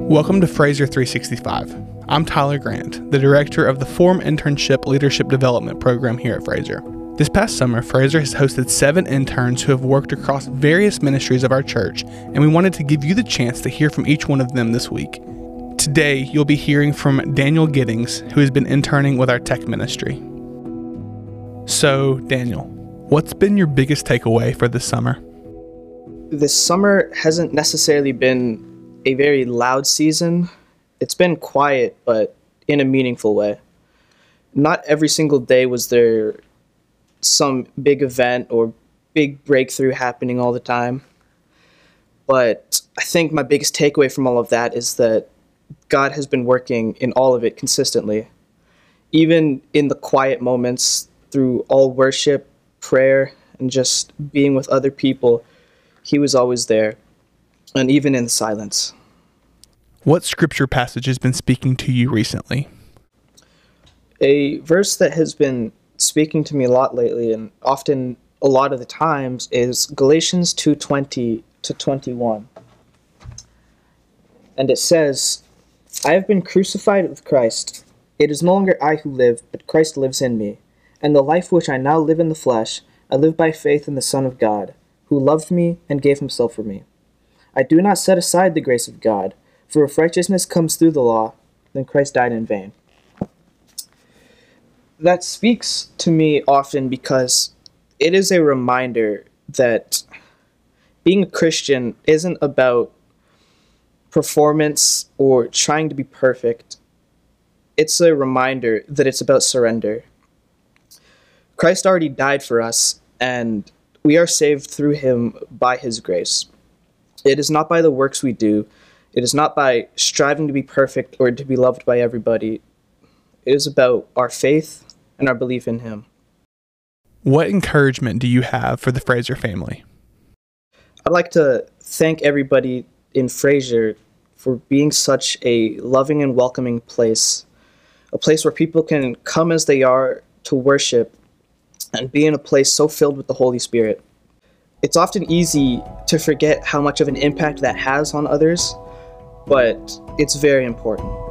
Welcome to Fraser 365. I'm Tyler Grant, the director of the Forum Internship Leadership Development Program here at Fraser. This past summer, Fraser has hosted 7 interns who have worked across various ministries of our church, and we wanted to give you the chance to hear from each one of them this week. Today, you'll be hearing from Daniel Giddings, who has been interning with our tech ministry. So, Daniel, what's been your biggest takeaway for this summer? This summer hasn't necessarily been a very loud season. It's been quiet, but in a meaningful way. Not every single day was there some big event or big breakthrough happening all the time. But I think my biggest takeaway from all of that is that God has been working in all of it consistently. Even in the quiet moments, through all worship, prayer, and just being with other people, He was always there, and even in the silence. What scripture passage has been speaking to you recently? A verse that has been speaking to me a lot lately, and often a lot of the times, is Galatians 2:20 to 21. And it says, "I have been crucified with Christ. It is no longer I who live, but Christ lives in me. And the life which I now live in the flesh, I live by faith in the Son of God, who loved me and gave himself for me. I do not set aside the grace of God, for if righteousness comes through the law, then Christ died in vain." That speaks to me often because it is a reminder that being a Christian isn't about performance or trying to be perfect. It's a reminder that it's about surrender. Christ already died for us, and we are saved through him by his grace. It is not by the works we do. It is not by striving to be perfect or to be loved by everybody. It is about our faith and our belief in him. What encouragement do you have for the Fraser family? I'd like to thank everybody in Fraser for being such a loving and welcoming place, a place where people can come as they are to worship and be in a place so filled with the Holy Spirit. It's often easy to forget how much of an impact that has on others, but it's very important.